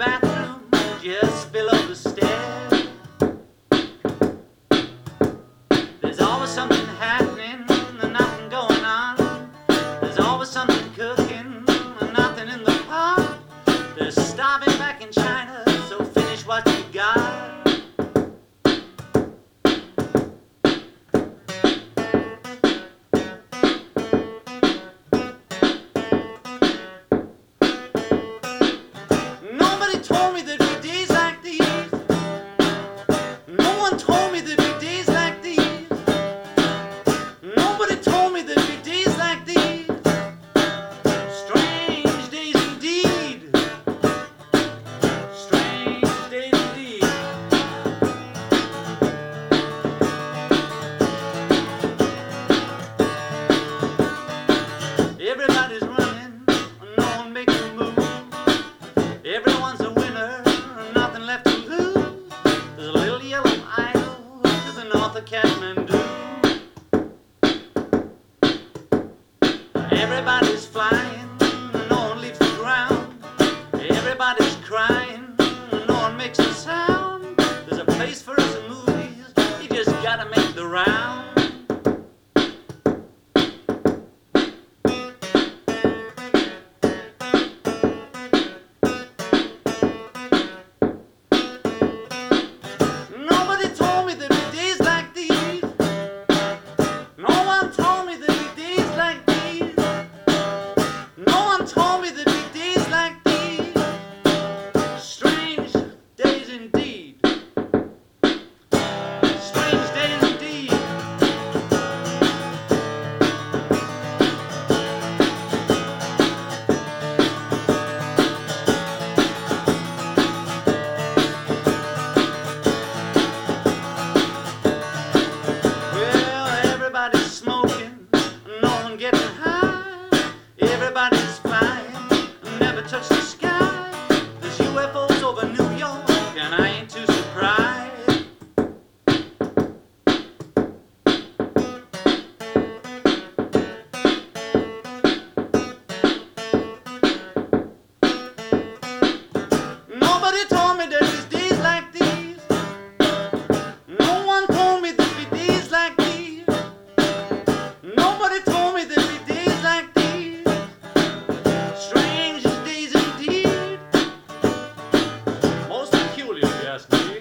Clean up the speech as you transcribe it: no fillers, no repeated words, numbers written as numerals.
bathroom just below the stairs. There's always something happening and nothing going on. There's always something cooking and nothing in the pot. They're starving back in China, so finish what you got. Nobody told me there'd be days like these. No one told me there'd be days like these. Nobody told me there'd be days like these. Strange days indeed. Strange days indeed. Everybody's running, no one makes a move. Everyone's a winner, nothing left to lose. There's a little yellow idol to the north of Kathmandu. Everybody's flying, no one leaves the ground. Everybody's crying, no one makes a sound. There's a place for us in movies, you just gotta make the round. Nobody told me there'd be days like these. No one told me there'd be days like these. No one told me there'd be days like these. Strange days indeed. Strange days indeed. Everybody's smoking, no one getting high. Everybody's flying, never touch the sky. There's UFOs over New York, and I ain't too surprised. Nobody told me there'd be days like these. No one told me there'd be days like these. Nobody told me there'd be days like these. Strange days indeed. Most peculiar, if you ask me.